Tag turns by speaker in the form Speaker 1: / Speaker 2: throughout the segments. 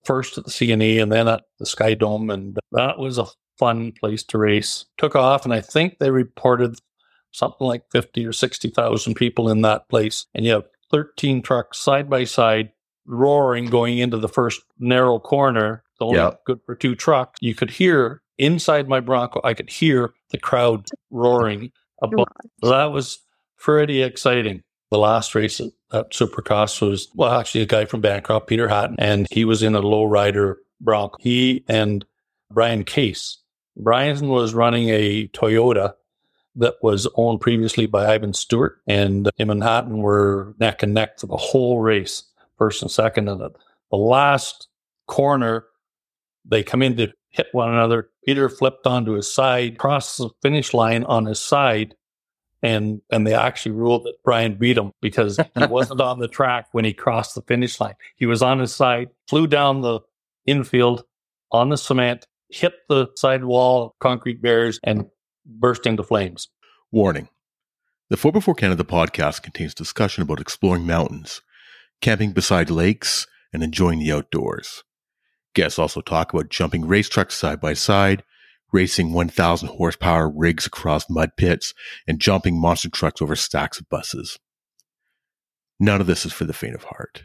Speaker 1: first at the CNE and then at the Sky Dome. And that was a fun place to race. Took off, and I think they reported something like 50 or 60,000 people in that place. And you have 13 trucks side by side roaring going into the first narrow corner, only good for 2 trucks. You could hear inside my Bronco, I could hear the crowd roaring above. That was pretty exciting. The last race at Supercross was, well, actually a guy from Bancroft, Peter Hatton, and he was in a lowrider Bronco. He and Brian Case. Brian was running a Toyota that was owned previously by Ivan Stewart, and him and Hatton were neck and neck for the whole race, first and second. And the last corner, they come in to hit one another. Peter flipped onto his side, crossed the finish line on his side, and they actually ruled that Brian beat him because he wasn't on the track when he crossed the finish line. He was on his side, flew down the infield on the cement, hit the side wall, concrete barriers, and burst into flames.
Speaker 2: Warning. The 4x4 Canada podcast contains discussion about exploring mountains, camping beside lakes, and enjoying the outdoors. Guests also talk about jumping race trucks side by side, racing 1,000 horsepower rigs across mud pits, and jumping monster trucks over stacks of buses. None of this is for the faint of heart.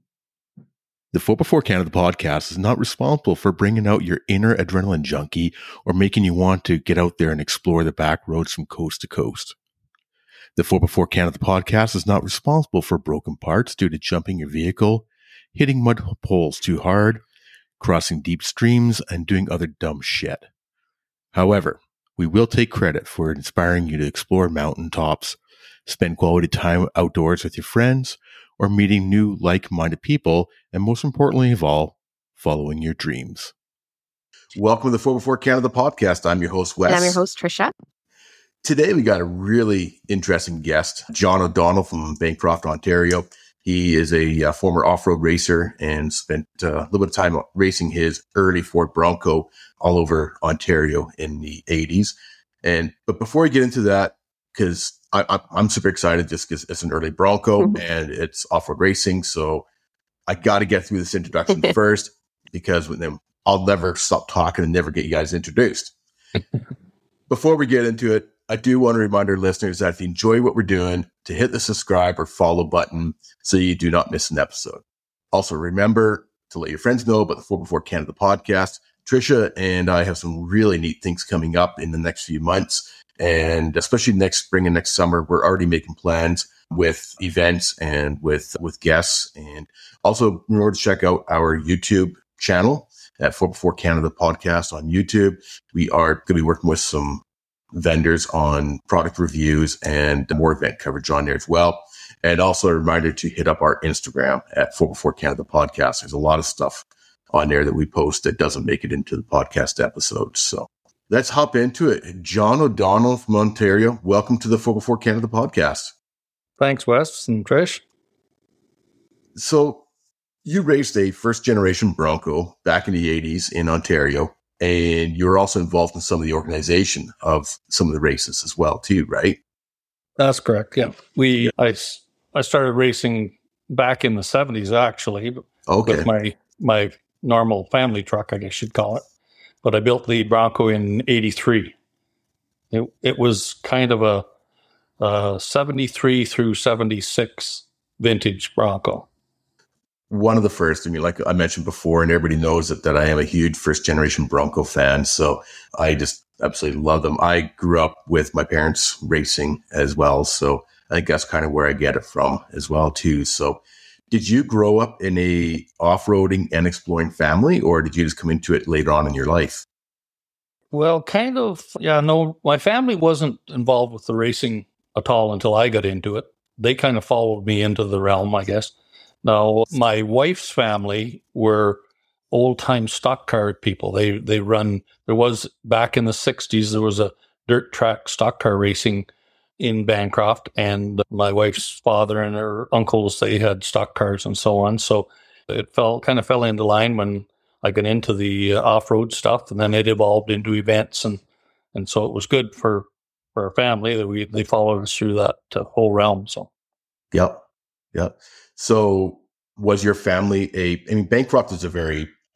Speaker 2: The 4x4 Canada podcast is not responsible for bringing out your inner adrenaline junkie or making you want to get out there and explore the back roads from coast to coast. The 4x4 Canada podcast is not responsible for broken parts due to jumping your vehicle, hitting mud poles too hard, crossing deep streams, and doing other dumb shit. However, we will take credit for inspiring you to explore mountaintops, spend quality time outdoors with your friends, or meeting new like-minded people, and most importantly of all, following your dreams. Welcome to the 4x4 Canada podcast. I'm your host, Wes.
Speaker 3: And I'm your host, Trisha.
Speaker 2: Today, we got a really interesting guest, John O'Donnell from Bancroft, Ontario. He is a former off-road racer and spent a little bit of time racing his early Ford Bronco all over Ontario in the 80s. But before we get into that, because I'm super excited just because it's an early Bronco and it's off-road racing. So I got to get through this introduction first because then I'll never stop talking and never get you guys introduced. Before we get into it, I do want to remind our listeners that if you enjoy what we're doing, to hit the subscribe or follow button so you do not miss an episode. Also, remember to let your friends know about the 4x4 Canada podcast. Trisha and I have some really neat things coming up in the next few months. And especially next spring and next summer, we're already making plans with events and with guests. And also remember to check out our YouTube channel at 4x4 Canada podcast on YouTube. We are going to be working with some vendors on product reviews and more event coverage on there as well. And also a reminder to hit up our Instagram at 4x4 Canada podcast. There's a lot of stuff on there that we post that doesn't make it into the podcast episodes. So let's hop into it. John O'Donnell from Ontario, welcome to the 4x4 Canada podcast.
Speaker 1: Thanks, Wes and Trish.
Speaker 2: So you raced a first-generation Bronco back in the 80s in Ontario, and you were also involved in some of the organization of some of the races as well, too, right?
Speaker 1: That's correct, yeah. I started racing back in the 70s, actually, with my normal family truck, I guess you'd call it. But I built the Bronco in 83. It was kind of a 73 through 76 vintage Bronco.
Speaker 2: One of the first, I mean, like I mentioned before, and everybody knows that I am a huge first generation Bronco fan. So I just absolutely love them. I grew up with my parents racing as well. So I think that's kind of where I get it from as well, too. So did you grow up in a off-roading and exploring family, or did you just come into it later on in your life?
Speaker 1: Well, kind of, yeah, no, my family wasn't involved with the racing at all until I got into it. They kind of followed me into the realm, I guess. Now, my wife's family were old-time stock car people. There was, back in the 60s, there was a dirt track stock car racing in Bancroft, and my wife's father and her uncles, they had stock cars and so on. So it kind of fell into line when I got into the off-road stuff, and then it evolved into events, and so it was good for our family that they followed us through that whole realm. So,
Speaker 2: yep. So was your family Bancroft is a very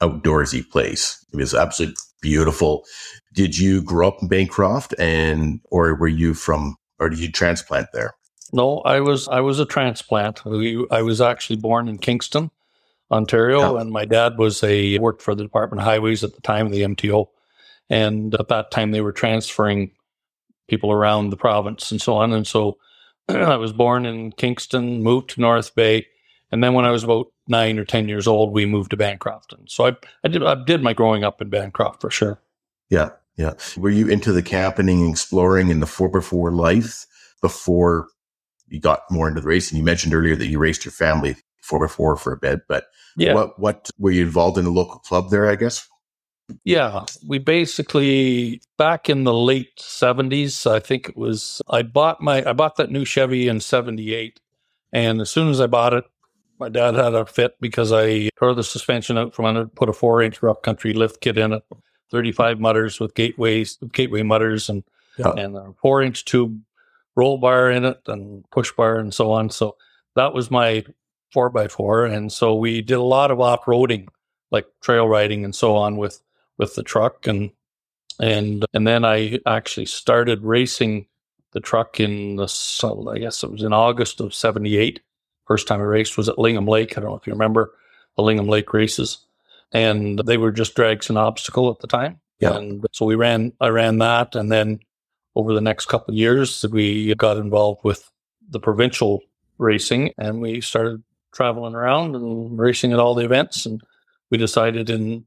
Speaker 2: outdoorsy place. It was absolutely beautiful. Did you grow up in Bancroft, or were you or did you transplant there?
Speaker 1: No, I was a transplant. I was actually born in Kingston, Ontario,
Speaker 2: Yeah.
Speaker 1: and my dad worked for the Department of Highways at the time, the MTO, and at that time they were transferring people around the province and so on. And so I was born in Kingston, moved to North Bay, and then when I was about 9 or 10 years old, we moved to Bancroft. And so I did my growing up in Bancroft for sure.
Speaker 2: Yeah, yeah. Were you into the camping and exploring in the 4x4 life before you got more into the racing? You mentioned earlier that you raced your family 4x4 for a bit, but
Speaker 1: Yeah.
Speaker 2: what were you involved in a local club there, I guess?
Speaker 1: Yeah, we basically, back in the late 70s, I think it was, I bought that new Chevy in 78. And as soon as I bought it, my dad had a fit because I tore the suspension out from under, put a 4-inch rough country lift kit in it, 35 mutters with gateway mutters and a 4-inch tube roll bar in it and push bar and so on. So that was my 4x4. And so we did a lot of off-roading, like trail riding and so on with the truck. And then I actually started racing the truck I guess it was in August of 78. First time I raced was at Lingham Lake. I don't know if you remember the Lingham Lake races. And they were just drags and obstacle at the time.
Speaker 2: Yeah.
Speaker 1: And so I ran that. And then over the next couple of years, we got involved with the provincial racing and we started traveling around and racing at all the events. And we decided in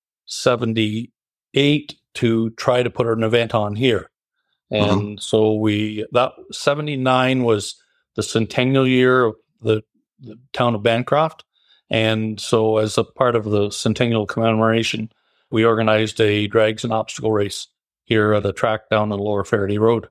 Speaker 1: 78 to try to put an event on here. And so 79 was the centennial year of the town of Bancroft. And so as a part of the centennial commemoration, we organized a drags and obstacle race here at a track down on Lower Faraday Road.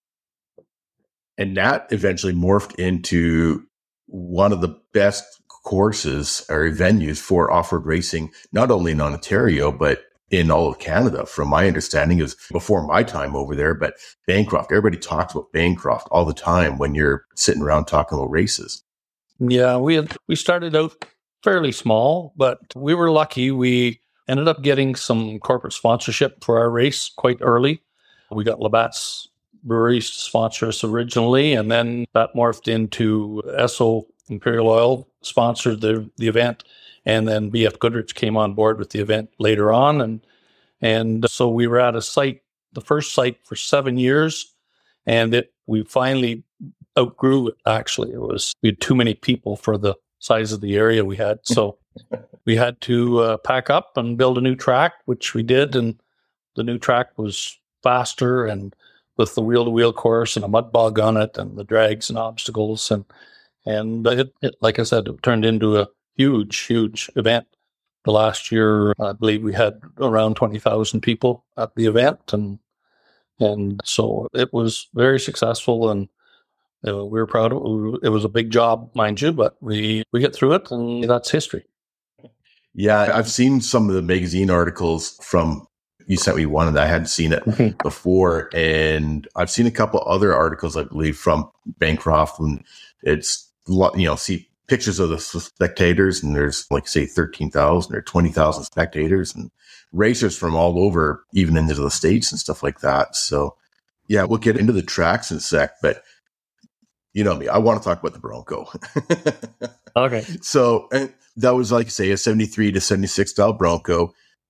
Speaker 2: And that eventually morphed into one of the best courses or venues for off-road racing, not only in Ontario, but in all of Canada. From my understanding, it was before my time over there, but Bancroft, everybody talks about Bancroft all the time when you're sitting around talking about races.
Speaker 1: Yeah, we started out fairly small, but we were lucky. We ended up getting some corporate sponsorship for our race quite early. We got Labatt's Brewery to sponsor us originally, and then that morphed into Esso Imperial Oil sponsored the event, and then BF Goodrich came on board with the event later on, and so we were at the first site for 7 years, and we finally outgrew it. Actually, we had too many people for the size of the area we had, so we had to pack up and build a new track, which we did, and the new track was faster and with the wheel-to-wheel course and a mud bog on it and the drags and obstacles. And it like I said, it turned into a huge event. The last year, I believe we had around 20,000 people at the event. And so it was very successful and we were proud of it. It was a big job, mind you, but we get through it and that's history.
Speaker 2: Yeah, I've seen some of the magazine articles you sent me one and I hadn't seen it before. And I've seen a couple other articles, I believe, from Bancroft, and it's, see pictures of the spectators and there's like, say, 13,000 or 20,000 spectators and racers from all over, even into the States and stuff like that. So yeah, we'll get into the tracks in a sec, but you know me, I want to talk about the Bronco.
Speaker 1: Okay.
Speaker 2: So that was, like, say, a 73 to 76 style Bronco.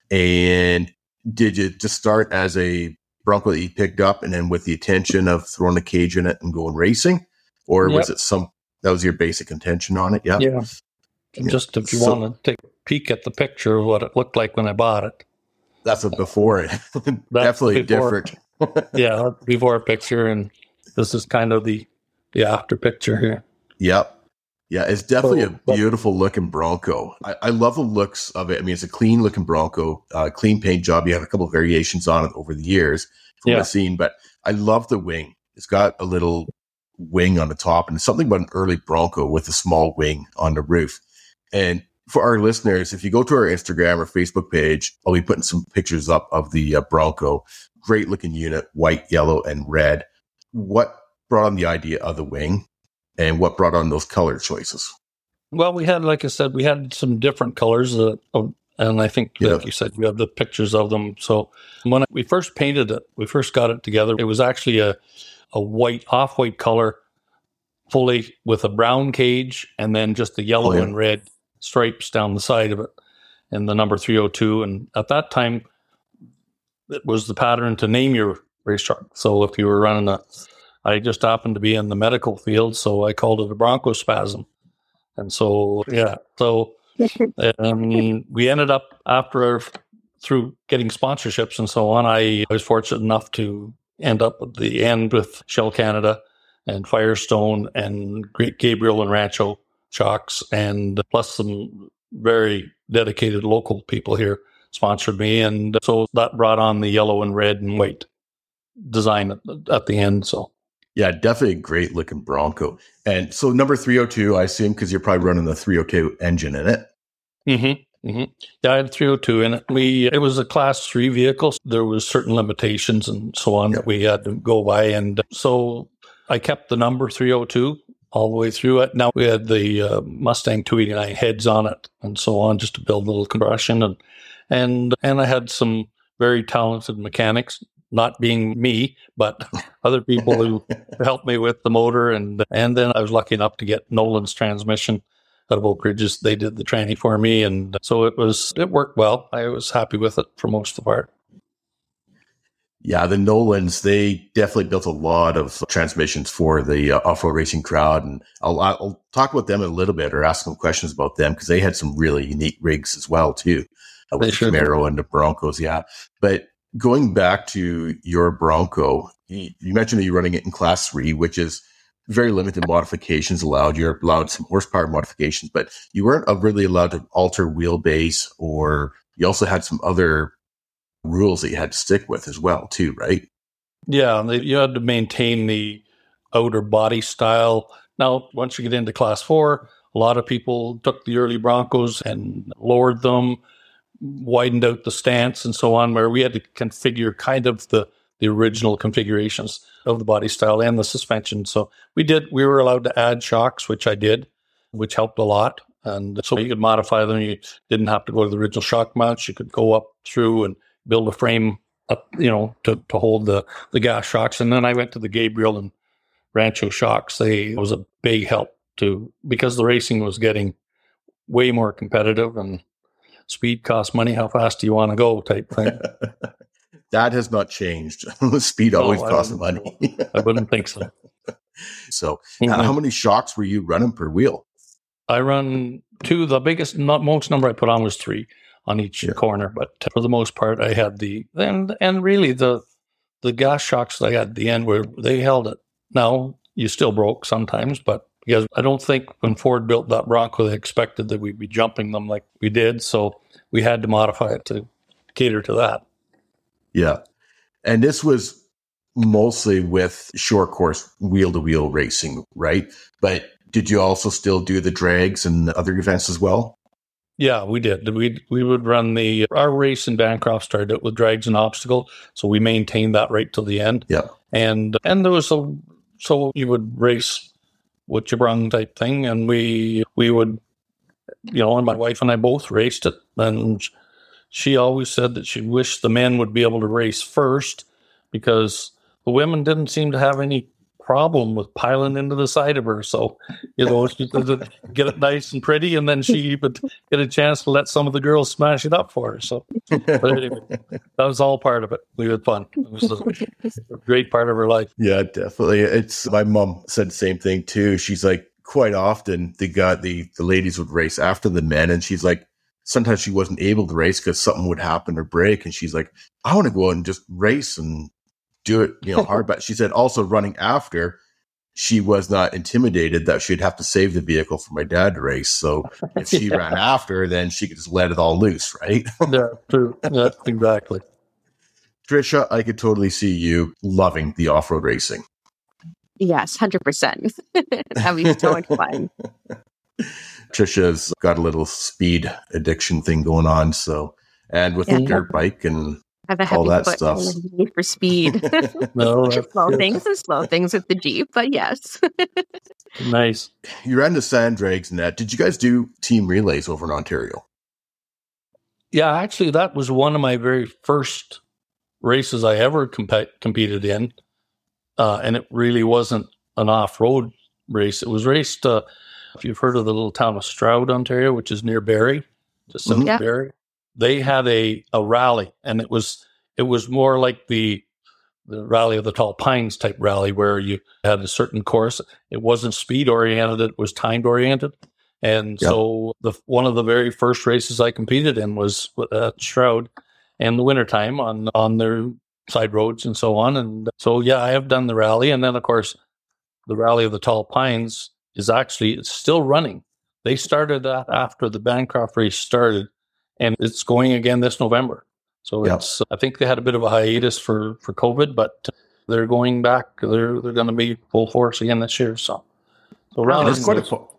Speaker 2: And did you just start as a Bronco that you picked up and then with the intention of throwing a cage in it and going racing? Or was it that was your basic intention on it? Yeah.
Speaker 1: Yeah. Just if you want to take a peek at the picture of what it looked like when I bought it.
Speaker 2: That's a before. Definitely different.
Speaker 1: Yeah, before picture. And this is kind of the after picture here.
Speaker 2: Yep. Yeah, it's definitely a beautiful looking Bronco. I love the looks of it. I mean, it's a clean looking Bronco, clean paint job. You had a couple of variations on it over the years from what I've seen, but I love the wing. It's got a little wing on the top and it's something about an early Bronco with a small wing on the roof. And for our listeners, if you go to our Instagram or Facebook page, I'll be putting some pictures up of the Bronco. Great looking unit, white, yellow, and red. What brought on the idea of the wing? And what brought on those color choices?
Speaker 1: Well, we had, like I said, we had some different colors. And I think, like you said, you have the pictures of them. So when we first painted it, we first got it together, it was actually a white, off-white color, fully with a brown cage, and then just the yellow and red stripes down the side of it, and the number 302. And at that time, it was the pattern to name your race truck. So if you were running I just happened to be in the medical field, so I called it a bronchospasm. And so, we ended up through getting sponsorships and so on, I was fortunate enough to end up at the end with Shell Canada and Firestone and Great Gabriel and Rancho shocks, and plus some very dedicated local people here sponsored me. And so that brought on the yellow and red and white design at the end. So
Speaker 2: yeah, definitely a great looking Bronco. And so number 302, I assume, because you're probably running the 302 engine in it.
Speaker 1: Mm-hmm. Mm-hmm. Yeah, I had 302 in it. It was a class 3 vehicle. So there was certain limitations and so on that we had to go by. And so I kept the number 302 all the way through it. Now we had the Mustang 289 heads on it and so on, just to build a little compression. And I had some very talented mechanics, not being me, but other people who helped me with the motor. And then I was lucky enough to get Nolan's transmission out of Oak Ridges. They did the tranny for me. And so it worked well. I was happy with it for most of the part.
Speaker 2: Yeah, the Nolans, they definitely built a lot of transmissions for the off-road racing crowd. And I'll talk about them in a little bit, or ask some questions about them, because they had some really unique rigs as well, too. With the Camaro and the Broncos, yeah. But going back to your Bronco, you mentioned that you're running it in class 3, which is very limited modifications allowed. You're allowed some horsepower modifications, but you weren't really allowed to alter wheelbase, or you also had some other rules that you had to stick with as well, too, right?
Speaker 1: Yeah, you had to maintain the outer body style. Now, once you get into class 4, a lot of people took the early Broncos and lowered them, widened out the stance and so on, where we had to configure kind of the original configurations of the body style and the suspension. So we were allowed to add shocks, which I did, which helped a lot. And so you could modify them. You didn't have to go to the original shock mounts. You could go up through and build a frame up, to hold the gas shocks. And then I went to the Gabriel and Rancho shocks. It was a big help because the racing was getting way more competitive, and speed costs money. How fast do you want to go type thing?
Speaker 2: That has not changed. Speed always costs money.
Speaker 1: I wouldn't think so.
Speaker 2: So how many shocks were you running per wheel?
Speaker 1: I run 2. The most number I put on was 3 on each corner. But for the most part, I had and really the gas shocks that I had at the end, where they held it. Now, you still broke sometimes, but because I don't think when Ford built that Bronco, they expected that we'd be jumping them like we did. So we had to modify it to cater to that.
Speaker 2: Yeah. And this was mostly with short course wheel-to-wheel racing, right? But did you also still do the drags and other events as well?
Speaker 1: Yeah, we did. We would run our race in Bancroft started out with drags and obstacle, so we maintained that right till the end.
Speaker 2: Yeah,
Speaker 1: and there was so you would race what you brung type thing, and we would, and my wife and I both raced it, and she always said that she wished the men would be able to race first, because the women didn't seem to have any problem with piling into the side of her. So, she could get it nice and pretty, and then she would get a chance to let some of the girls smash it up for her. So, but anyway, that was all part of it. We had fun. It was a great part of her life.
Speaker 2: Yeah, definitely. My mom said the same thing too. She's like, quite often the ladies would race after the men, and she's like, sometimes she wasn't able to race because something would happen or break, and she's like, I want to go out and just race and do it, hard. But she said also running after, she was not intimidated that she'd have to save the vehicle for my dad to race. So if she ran after, then she could just let it all loose, right?
Speaker 1: Yeah, true. Yeah, exactly.
Speaker 2: Tricia, I could totally see you loving the off-road racing.
Speaker 3: Yes, 100%. That'd be so much fun.
Speaker 2: Tricia's got a little speed addiction thing going on. So, and with the dirt bike and all that stuff.
Speaker 3: Need for speed.
Speaker 1: No,
Speaker 3: slow things with the Jeep, but yes.
Speaker 1: Nice.
Speaker 2: You ran the sand drags and that. Did you guys do team relays over in Ontario?
Speaker 1: Yeah, actually, that was one of my very first races I ever competed in. And it really wasn't an off-road race. It was raced, if you've heard of the little town of Stroud, Ontario, which is near Barrie, just south of Barrie. They had a rally, and it was more like the Rally of the Tall Pines type rally where you had a certain course. It wasn't speed oriented, it was timed oriented. And so one of the very first races I competed in was at Stroud in the wintertime on their side roads and so on. And so, yeah, I have done the rally. And then, of course, the Rally of the Tall Pines it's still running. They started that after the Bancroft race started, and it's going again this November. So I think they had a bit of a hiatus for COVID, but they're going back. They're going to be full force again this year. So rally
Speaker 2: it's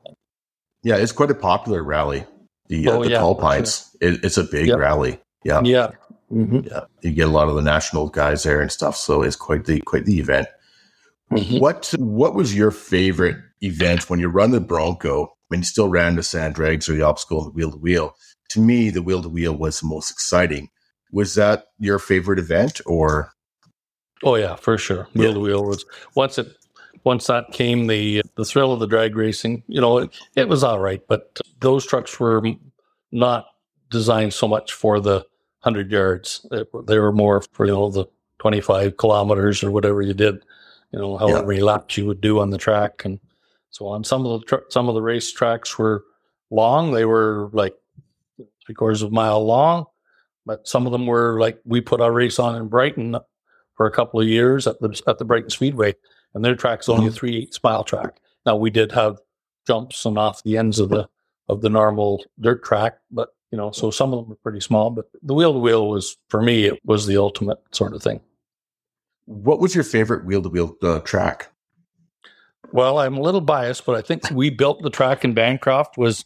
Speaker 2: quite a popular rally. The Tall Pines. Sure. It's a big rally. Yeah.
Speaker 1: Yeah.
Speaker 2: Mm-hmm. Yeah. You get a lot of the national guys there and stuff. So it's quite the event. Mm-hmm. What was your favorite event when you run the Bronco? When you still ran the sand drags or the obstacle and the wheel to wheel? To me, the wheel to wheel was the most exciting. Was that your favorite event, or?
Speaker 1: Oh yeah, for sure. Wheel to wheel was once that came, the thrill of the drag racing. It was all right, but those trucks were not designed so much for the 100 yards. They were more for the 25 kilometers or whatever you did. However many laps you would do on the track and so on. Some of the race tracks were long. They were like 3/4 of a mile long. But some of them were like, we put our race on in Brighton for a couple of years at the Brighton Speedway, and their track's only a 3/8 mile track. Now we did have jumps and off the ends of the normal dirt track, but so some of them were pretty small. But the wheel to wheel was, for me, it was the ultimate sort of thing.
Speaker 2: What was your favorite wheel to wheel track?
Speaker 1: Well, I'm a little biased, but I think we built the track in Bancroft was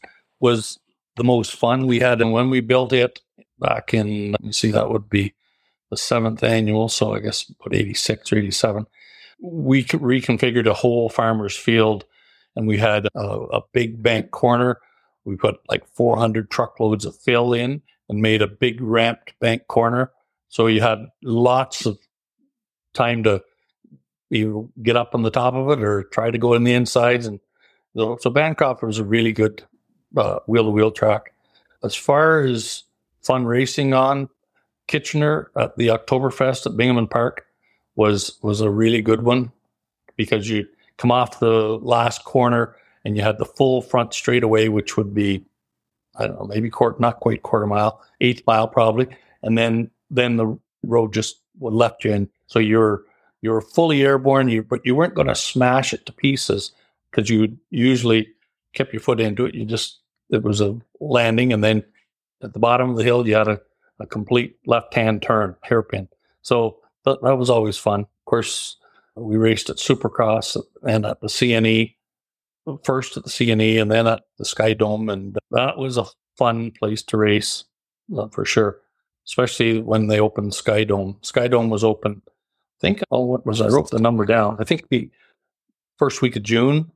Speaker 1: the most fun we had, and when we built it. Back in, let me see, that would be the 7th annual, so I guess about 86 or 87. We reconfigured a whole farmer's field, and we had a big bank corner. We put like 400 truckloads of fill in and made a big ramped bank corner. So you had lots of time to either get up on the top of it or try to go in the insides. And so Bancroft was a really good wheel-to-wheel track. As far as fun racing on, Kitchener at the Oktoberfest at Bingham Park was a really good one because you come off the last corner and you had the full front straightaway, which would be, I don't know, maybe not quite quarter mile, 1/8 mile probably, and then the road just left you in. So you're fully airborne, but you weren't going to smash it to pieces because you usually kept your foot into it. It was a landing, and then at the bottom of the hill, you had a complete left-hand turn, hairpin. So that was always fun. Of course, we raced at Supercross and at the CNE, first at the CNE and then at the Sky Dome. And that was a fun place to race, for sure, especially when they opened Sky Dome. Sky Dome was open, I think, I wrote the number down. I think the first week of June,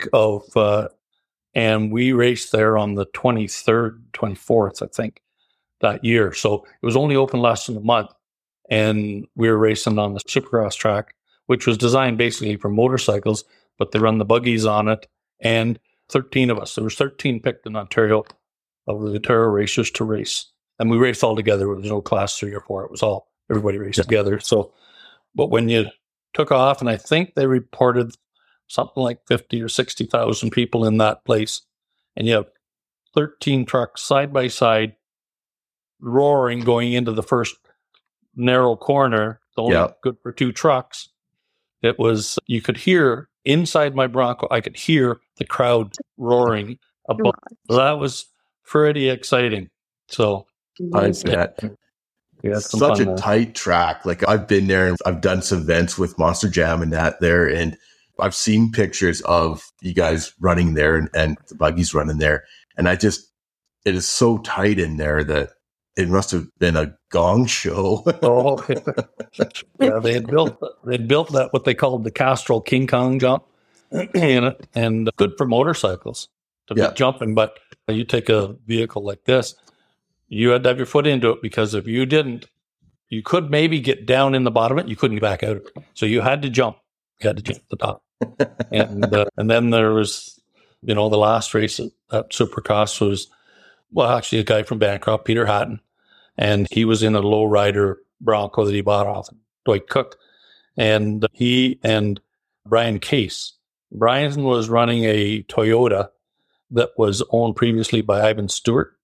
Speaker 1: and we raced there on the 23rd, 24th, I think, that year. So it was only open less than a month. And we were racing on the Supercross track, which was designed basically for motorcycles, but they run the buggies on it. And 13 of us, there was 13 picked in Ontario of the Ontario racers to race. And we raced all together. There was no class 3 or 4. It was everybody raced together. So, but when you took off, and I think they reported something like 50 or 60,000 people in that place. And you have 13 trucks side by side roaring going into the first narrow corner, only good for 2 trucks. It was, you could hear inside my Bronco, I could hear the crowd roaring above. That was pretty exciting. So
Speaker 2: I bet. Such a tight track. Like I've been there and I've done some events with Monster Jam and that there, and I've seen pictures of you guys running there and the buggies running there. And it is so tight in there that it must have been a gong show.
Speaker 1: Oh, yeah, they'd built that, what they called the Castrol King Kong jump in it, and good for motorcycles to be jumping. But you take a vehicle like this, you had to have your foot into it, because if you didn't, you could maybe get down in the bottom of it. You couldn't get back out of it. So you had to jump. You had to jump the top. And then there was, the last race at Supercross was, actually a guy from Bancroft, Peter Hatton. And he was in a lowrider Bronco that he bought off Dwight Cook. And he and Brian Case. Brian was running a Toyota that was owned previously by Ivan Stewart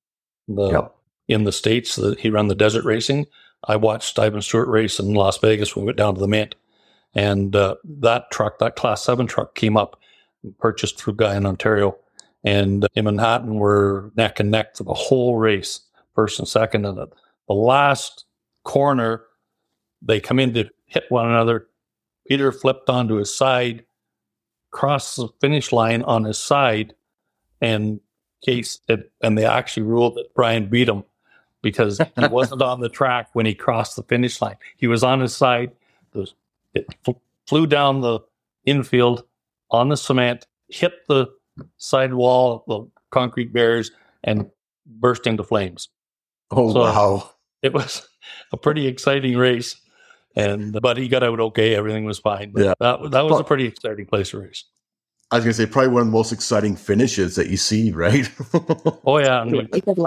Speaker 1: in the States. He ran the desert racing. I watched Ivan Stewart race in Las Vegas when we went down to the Mint. And that truck, that Class 7 truck, came up, purchased through a guy in Ontario. And him and Hatton were neck and neck for the whole race, first and second. And the last corner, they come in to hit one another. Peter flipped onto his side, crossed the finish line on his side, and they actually ruled that Brian beat him because he wasn't on the track when he crossed the finish line. He was on his side. It flew down the infield on the cement, hit the side wall, the concrete barriers, and burst into flames.
Speaker 2: Oh, so wow.
Speaker 1: It was a pretty exciting race. But he got out okay. Everything was fine. But that was a pretty exciting place to race.
Speaker 2: I was going to say, probably one of the most exciting finishes that you see, right?
Speaker 1: Oh, yeah. And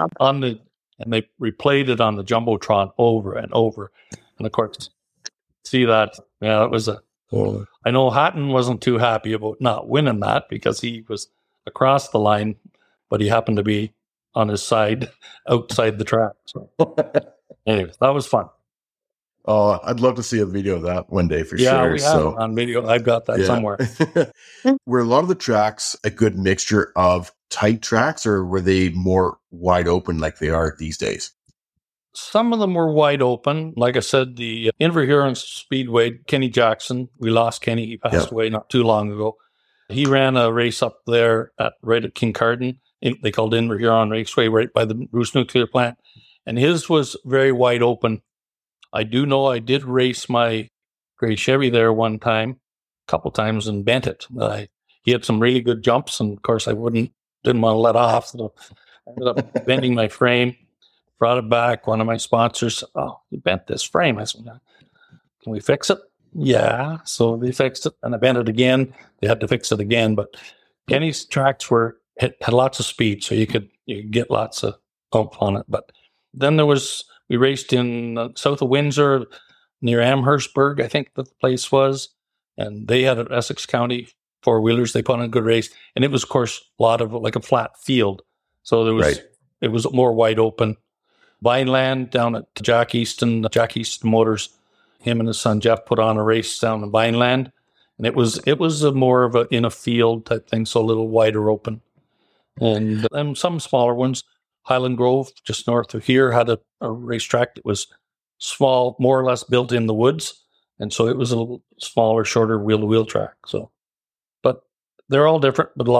Speaker 1: they replayed it on the Jumbotron over and over. And of course, see that. Yeah, it was I know Hatton wasn't too happy about not winning that because he was across the line, but he happened to be on his side outside the track. So, anyways, that was fun.
Speaker 2: Oh, I'd love to see a video of that one day for sure.
Speaker 1: Yeah, we have it on video. I've got that somewhere.
Speaker 2: Were a lot of the tracks a good mixture of tight tracks, or were they more wide open like they are these days?
Speaker 1: Some of them were wide open. Like I said, the Inverhuron Speedway, Kenny Jackson, we lost Kenny. He passed away not too long ago. He ran a race up there right at Kincardine. They called Inverhuron Raceway, right by the Bruce Nuclear Plant. And his was very wide open. I do know I did race my gray Chevy there one time, a couple times, and bent it. He had some really good jumps, and of course I didn't want to let off. So I ended up bending my frame, brought it back. One of my sponsors said, "Oh, you bent this frame." I said, "Can we fix it?" Yeah. So they fixed it, and I bent it again. They had to fix it again. But Kenny's tracks had lots of speed, so you could get lots of oomph on it. But then we raced in south of Windsor, near Amherstburg, I think the place was. And they had an Essex County four-wheelers. They put on a good race. And it was, of course, a lot of like a flat field. So it was more wide open. Vineland down at Jack Easton Motors, him and his son Jeff put on a race down in Vineland. And it was more of in a field type thing, so a little wider open. And some smaller ones. Highland Grove, just north of here, had a racetrack that was small, more or less built in the woods. And so it was a little smaller, shorter wheel-to-wheel track. So, but they're all different, but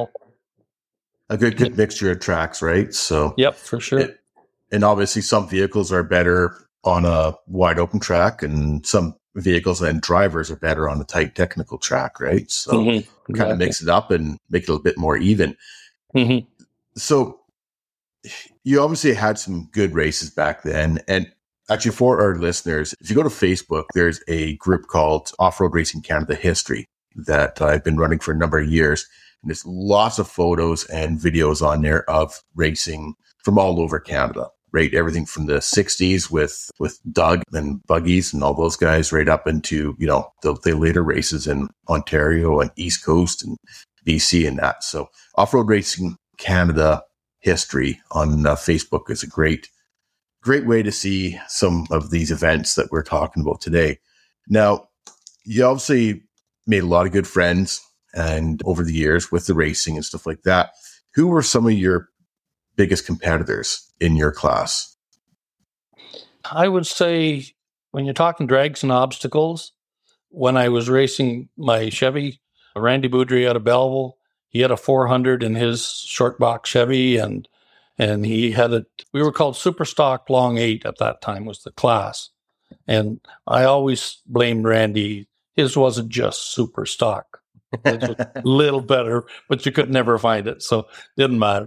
Speaker 2: a good mixture of tracks, right? So,
Speaker 1: yep, for sure.
Speaker 2: And obviously some vehicles are better on a wide open track, and some vehicles and drivers are better on a tight technical track, right? So kind of mix it up and make it a little bit more even.
Speaker 1: Mm-hmm.
Speaker 2: So you obviously had some good races back then. And actually, for our listeners, if you go to Facebook, there's a group called Off-Road Racing Canada History that I've been running for a number of years. And there's lots of photos and videos on there of racing from all over Canada, right? Everything from the 60s with Doug and Buggies and all those guys right up into, the later races in Ontario and East Coast and BC and that. So Off-Road Racing Canada History on Facebook is a great way to see some of these events that we're talking about today. Now, you obviously made a lot of good friends and over the years with the racing and stuff like that. Who were some of your biggest competitors in your class?
Speaker 1: I would say when you're talking drags and obstacles, when I was racing my Chevy, Randy Boudry out of Belleville, he had a 400 in his short box Chevy, and he had we were called Super Stock Long 8 at that time was the class. And I always blamed Randy. His wasn't just super stock. It was a little better, but you could never find it. So it didn't matter.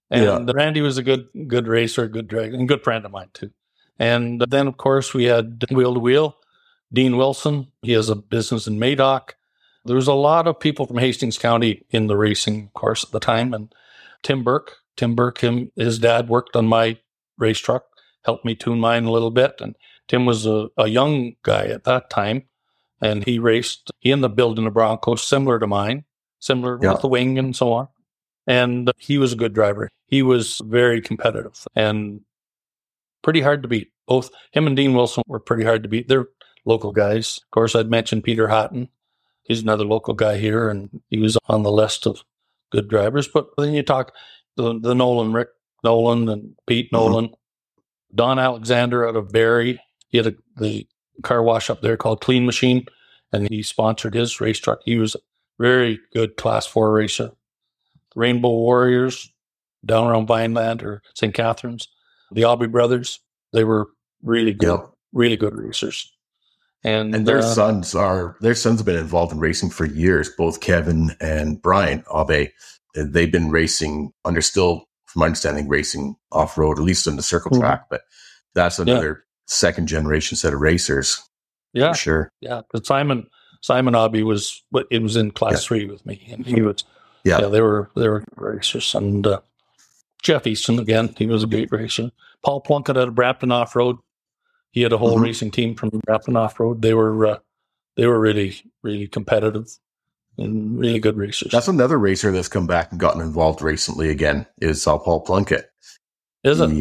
Speaker 1: And Randy was a good racer, good driver, and good friend of mine too. And then, of course, we had Wheel to Wheel, Dean Wilson. He has a business in Madoc. There was a lot of people from Hastings County in the racing course at the time. And Tim Burke, his dad worked on my race truck, helped me tune mine a little bit. And Tim was a young guy at that time. And he ended up building a Bronco similar to mine, with the wing and so on. And he was a good driver. He was very competitive and pretty hard to beat. Both him and Dean Wilson were pretty hard to beat. They're local guys. Of course, I'd mentioned Peter Hatton. He's another local guy here, and he was on the list of good drivers. But then you talk the Nolan, Rick Nolan and Pete Nolan, Don Alexander out of Barrie. He had the car wash up there called Clean Machine, and he sponsored his race truck. He was a very good Class 4 racer. Rainbow Warriors down around Vineland or St. Catharines. The Aubry brothers, they were really good, really good racers. And
Speaker 2: their sons have been involved in racing for years. Both Kevin and Brian Aubry, they've been racing from my understanding, racing off-road, at least on the circle track. But that's another second generation set of racers.
Speaker 1: Yeah,
Speaker 2: for sure.
Speaker 1: Yeah, because Simon Aubry was in Class 3 with me, and he was. Yeah, they were racers. And Jeff Easton, again, he was a great racer. Paul Plunkett out of Brampton Off-Road. He had a whole racing team from Brampton Off-Road. They were really, really competitive and really good racers.
Speaker 2: That's another racer that's come back and gotten involved recently again, is Paul Plunkett.
Speaker 1: Is it?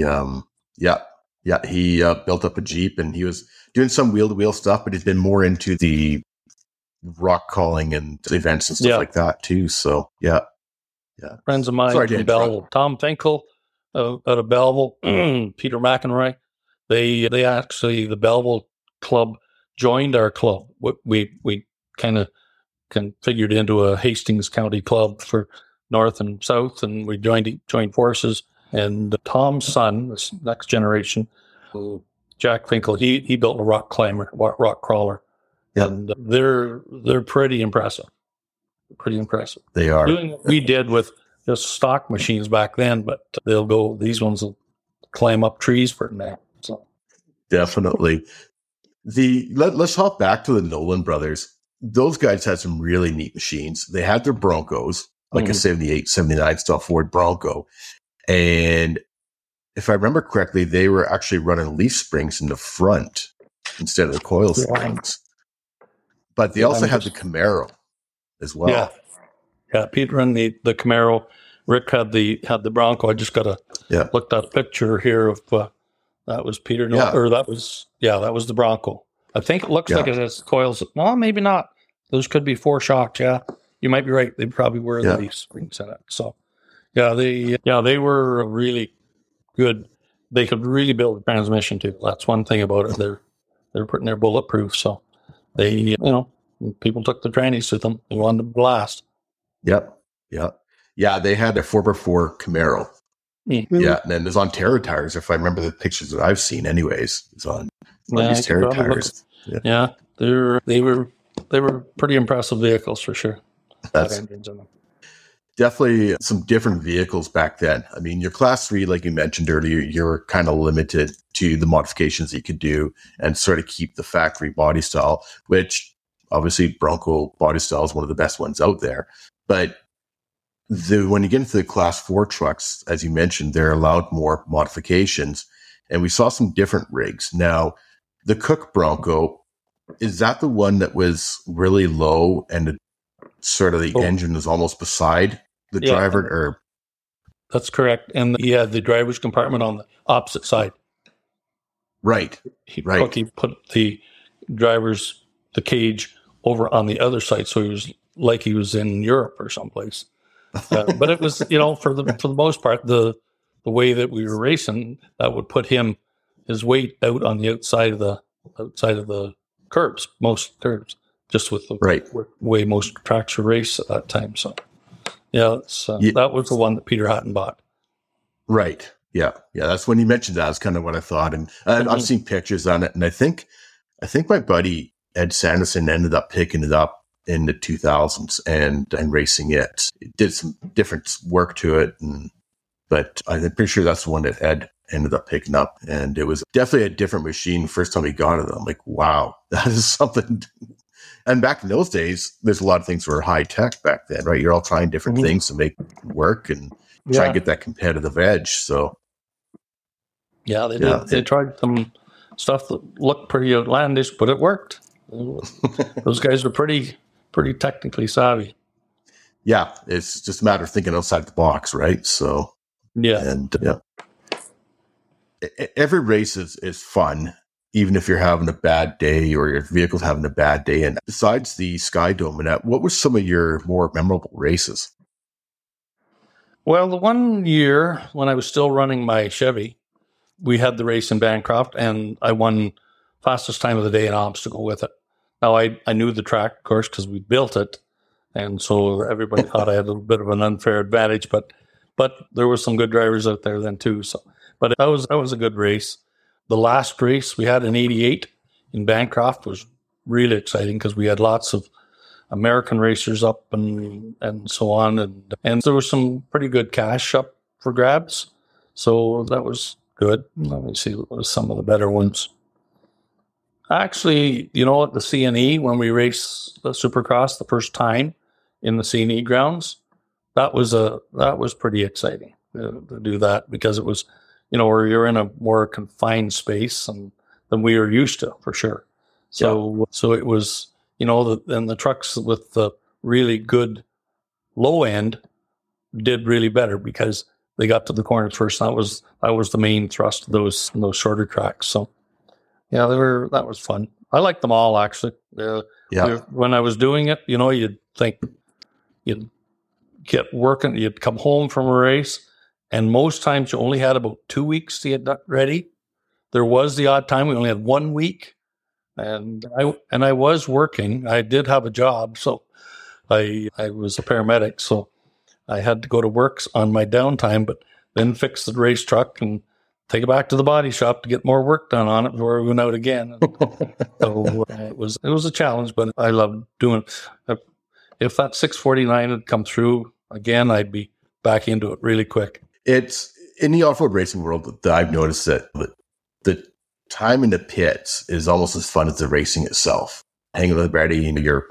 Speaker 2: He built up a Jeep, and he was doing some wheel-to-wheel stuff, but he's been more into the rock calling and events and stuff like that too. So
Speaker 1: friends of mine from Belleville, Tom Finkel out of Belleville, Peter McEnroy. They actually, the Belleville club joined our club. We kind of configured into a Hastings County club for North and South, and we joined forces. And Tom's son, this next generation, Jack Finkel, he built a rock crawler. Yep. And they're pretty impressive. Pretty impressive.
Speaker 2: They are.
Speaker 1: Doing what we did with just stock machines back then, but these ones will climb up trees for now. So
Speaker 2: definitely. Let's hop back to the Nolan brothers. Those guys had some really neat machines. They had their Broncos, like a 78, 79 style Ford Bronco. And if I remember correctly, they were actually running leaf springs in the front instead of the coil springs. But they also had the Camaro as well.
Speaker 1: Yeah. Peter and the Camaro. Rick had the Bronco. I just got to look at a picture here of that was Peter. Or that was the Bronco. I think it looks like it has coils. No, maybe not. Those could be 4 shocks. Yeah, you might be right. They probably were the leaf springs in it. So they were really good. They could really build a transmission too. That's one thing about it. They're putting their bulletproof. So they, people took the trannies with them. They wanted to blast.
Speaker 2: Yep. Yeah, they had a 4x4 Camaro. Mm-hmm. Yeah, and then there's on Terra tires, if I remember the pictures that I've seen anyways. It's on these Terra tires.
Speaker 1: Yeah, they were pretty impressive vehicles for sure.
Speaker 2: That's engines in them. Definitely some different vehicles back then. I mean, your Class 3, like you mentioned earlier, you're kind of limited to the modifications that you could do and sort of keep the factory body style, which obviously Bronco body style is one of the best ones out there. But when you get into the Class 4 trucks, as you mentioned, they're allowed more modifications. And we saw some different rigs. Now, the Cook Bronco, is that the one that was really low and sort of the engine was almost beside the driver? Or
Speaker 1: that's correct. And he had the driver's compartment on the opposite side.
Speaker 2: Right.
Speaker 1: He put the cage over on the other side, so he was like he was in Europe or someplace. But it was, for the most part, the way that we were racing, that would put his weight out on the outside of the curbs, most curbs, just with the way most tracks were raced at that time. So, that was the one that Peter Hatton bought.
Speaker 2: Right. Yeah. That's when you mentioned that. That's kind of what I thought, and I've seen pictures on it, and I think my buddy Ed Sanderson ended up picking it up in the 2000s and racing it. It did some different work to it, and but I'm pretty sure that's the one that Ed ended up picking up. And it was definitely a different machine. First time he got it, I'm like, wow, that is something. And back in those days, there's a lot of things were high tech back then, right? You're all trying different things to make it work and try and get that competitive edge. So,
Speaker 1: yeah, they did. They tried some stuff that looked pretty outlandish, but it worked. Those guys were pretty technically savvy.
Speaker 2: Yeah, it's just a matter of thinking outside the box, right? So, every race is fun, even if you're having a bad day or your vehicle's having a bad day. And besides the Sky Dome, what were some of your more memorable races?
Speaker 1: Well, the one year when I was still running my Chevy, we had the race in Bancroft, and I won fastest time of the day in obstacle with it. Now, I knew the track, of course, because we built it, and so everybody thought I had a little bit of an unfair advantage, but there were some good drivers out there then too. So, but that was a good race. The last race we had in '88 in Bancroft was really exciting because we had lots of American racers up and so on, and there was some pretty good cash up for grabs. So that was good. Let me see what was some of the better ones. Actually, at the CNE, when we raced the Supercross the first time in the CNE grounds, that was pretty exciting to do that, because it was, where you're in a more confined space than we were used to, for sure. So it was, and the trucks with the really good low end did really better because they got to the corners first. That was the main thrust of those shorter tracks. So yeah, that was fun. I liked them all, actually. When I was doing it, you'd think you'd get working, you'd come home from a race, and most times you only had about 2 weeks to get ready. There was the odd time we only had 1 week, and I was working. I did have a job, so I was a paramedic, so I had to go to work on my downtime, but then fix the race truck and take it back to the body shop to get more work done on it before we went out again. So it was a challenge, but I loved doing it. If that 649 had come through again, I'd be back into it really quick.
Speaker 2: It's in the off-road racing world that I've noticed that the time in the pits is almost as fun as the racing itself. Hanging with everybody, your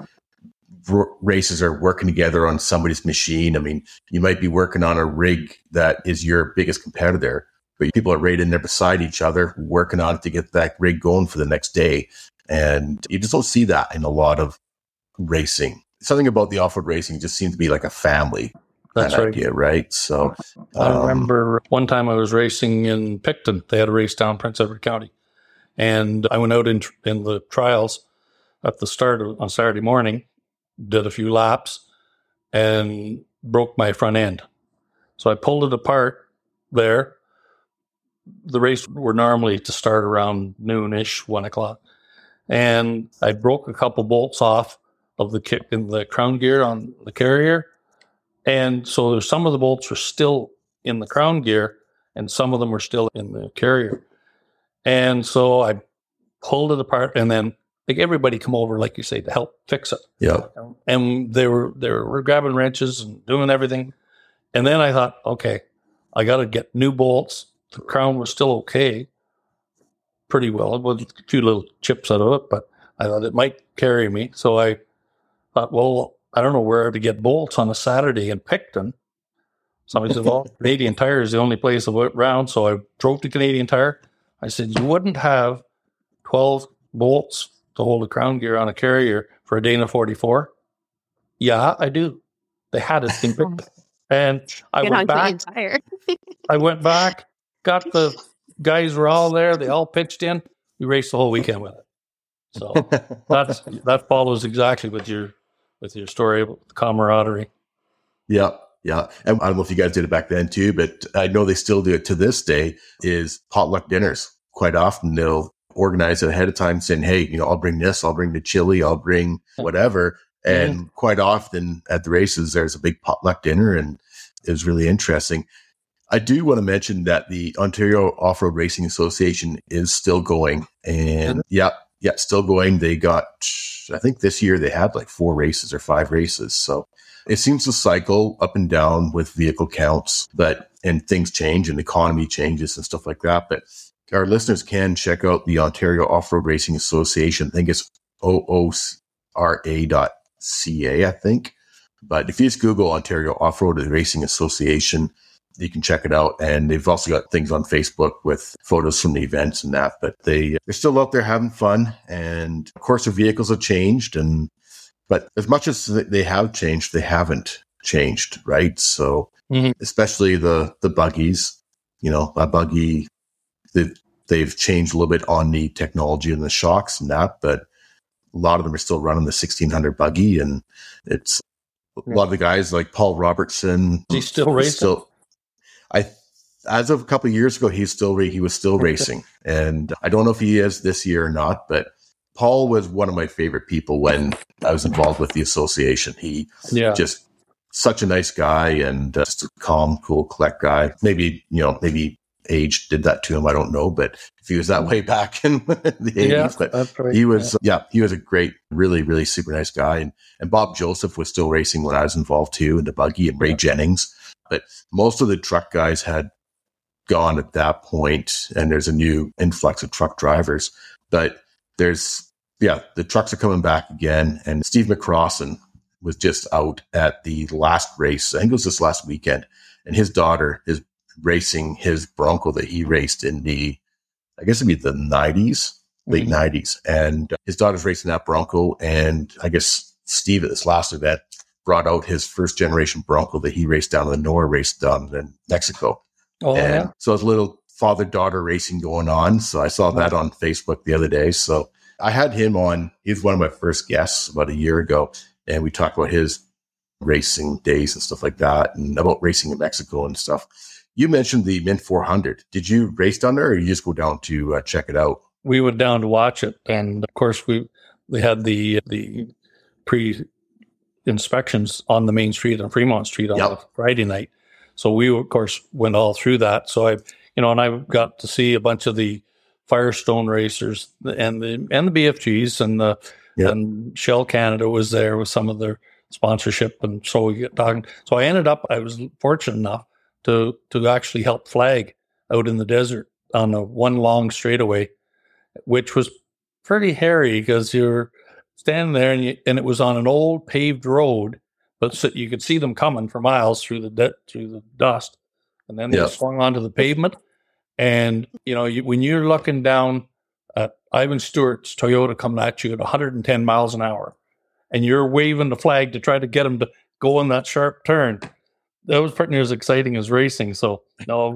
Speaker 2: races are working together on somebody's machine. I mean, you might be working on a rig that is your biggest competitor, but people are right in there beside each other, working on it to get that rig going for the next day. And you just don't see that in a lot of racing. Something about the off-road racing just seems to be like a family.
Speaker 1: That's right.
Speaker 2: Idea, right? So
Speaker 1: I remember one time I was racing in Picton. They had a race down Prince Edward County. And I went out in the trials at the start on Saturday morning, did a few laps, and broke my front end. So I pulled it apart there. The race were normally to start around noonish, 1 o'clock. And I broke a couple bolts off of the kick in the crown gear on the carrier. And so there's some of the bolts were still in the crown gear and some of them were still in the carrier. And so I pulled it apart, and then everybody come over, like you say, to help fix it.
Speaker 2: Yeah.
Speaker 1: And they were grabbing wrenches and doing everything. And then I thought, okay, I got to get new bolts. The crown was still okay, pretty well, with a few little chips out of it, but I thought it might carry me. So I thought, well, I don't know where to get bolts on a Saturday in Picton. Somebody said, well, Canadian Tire is the only place around. So I drove to Canadian Tire. I said, you wouldn't have 12 bolts to hold a crown gear on a carrier for a Dana 44? Yeah, I do. They had it in Picton. And I went back. I went back, got the guys were all there. They all pitched in. We raced the whole weekend with it. So that follows exactly with your story about the camaraderie.
Speaker 2: Yeah. Yeah. And I don't know if you guys did it back then too, but I know they still do it to this day, is potluck dinners. Quite often they'll organize it ahead of time saying, hey, I'll bring this, I'll bring the chili, I'll bring whatever. And quite often at the races, there's a big potluck dinner, and it was really interesting. I do want to mention that the Ontario Off-Road Racing Association is still going, and still going. They got, I think this year they had like 4 races or 5 races. So it seems to cycle up and down with vehicle counts, but and things change and the economy changes and stuff like that. But our listeners can check out the Ontario Off-Road Racing Association. I think it's oora.ca, I think. But if you just Google Ontario Off-Road Racing Association, you can check it out. And they've also got things on Facebook with photos from the events and that. But they're still out there having fun. And of course, their vehicles have changed. But as much as they have changed, they haven't changed, right? So especially the buggies, a buggy, they've changed a little bit on the technology and the shocks and that. But a lot of them are still running the 1600 buggy. And it's a lot of the guys like Paul Robertson.
Speaker 1: Is he still racing?
Speaker 2: As of a couple of years ago, he was still racing, and I don't know if he is this year or not. But Paul was one of my favorite people when I was involved with the association. He just such a nice guy and just a calm, cool, collect guy. Maybe age did that to him. I don't know, but if he was that way back in the 80s, but that's right. He was a great, really, really super nice guy. And Bob Joseph was still racing when I was involved too in the buggy, and Ray Jennings. But most of the truck guys had gone at that point, and there's a new influx of truck drivers. But the trucks are coming back again. And Steve McCrossan was just out at the last race. I think it was this last weekend, and his daughter is racing his Bronco that he raced in the, I guess it'd be the 90s, late 90s. And his daughter's racing that Bronco. And I guess Steve at this last event brought out his first generation Bronco that he raced down in the NORRA race down in Mexico. So it's a little father-daughter racing going on. So I saw that on Facebook the other day. So I had him on. He's one of my first guests about a year ago. And we talked about his racing days and stuff like that, and about racing in Mexico and stuff. You mentioned the Mint 400. Did you race down there, or you just go down to check it out?
Speaker 1: We went down to watch it. And of course, they had the pre-inspections on the main street on Fremont Street on Friday night. So we, of course, went all through that. So I got to see a bunch of the Firestone racers and the BFGs and Shell Canada was there with some of their sponsorship. And so we get talking. So I was fortunate enough to actually help flag out in the desert on one long straightaway, which was pretty hairy because you're standing there and it was on an old paved road, but so you could see them coming for miles through the dust, and then they swung onto the pavement. And when you're looking down at Ivan Stewart's Toyota coming at you at 110 miles an hour, and you're waving the flag to try to get them to go in that sharp turn, that was pretty near as exciting as racing. So no,